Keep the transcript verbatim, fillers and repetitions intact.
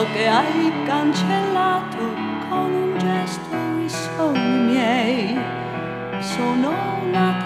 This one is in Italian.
so che hai cancellato con un gesto i sogni miei. Sono una